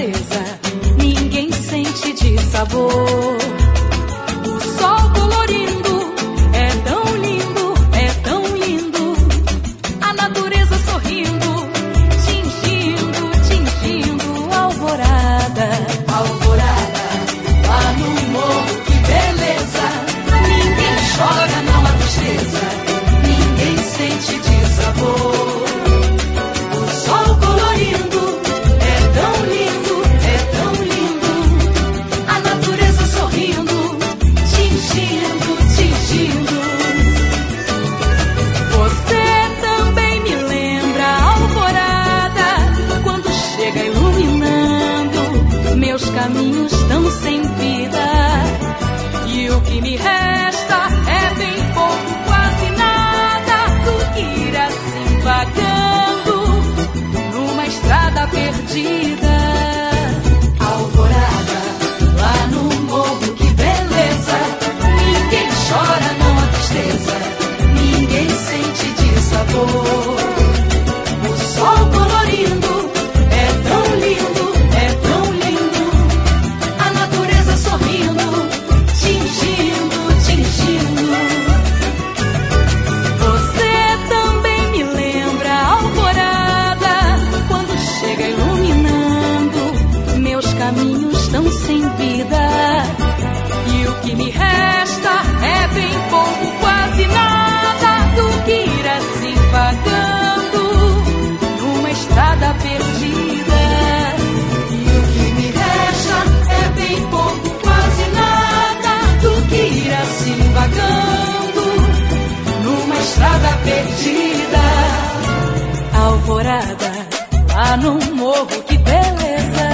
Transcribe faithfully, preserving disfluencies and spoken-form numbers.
tristeza, ninguém sente de sabor. O sol colorindo é tão lindo, é tão lindo. A natureza sorrindo, tingindo, tingindo. Alvorada, alvorada, lá no morro, que beleza. Ninguém chora, não há tristeza, ninguém sente de sabor. O sol colorindo é tão lindo, é tão lindo. A natureza sorrindo, tingindo, tingindo. Você também me lembra a alvorada, quando chega iluminando meus caminhos tão sem vida. E o que me resta é bem pouco, quase nada, do que ir assim vagando numa estrada perdida. Alvorada, lá no morro, que beleza. Ninguém chora, não há tristeza, ninguém sente de sabor. O sol colorindo é tão lindo, é tão lindo. A natureza sorrindo, tingindo, tingindo. Você também me lembra a alvorada, quando chega iluminando meus caminhos tão sem vida. E o que me resta é bem pouco, quase nada, do que ir assim vagando numa estrada perdida. E o que me resta é bem pouco, quase nada, do que ir assim vagando numa estrada perdida. Alvorada, lá no morro, que beleza.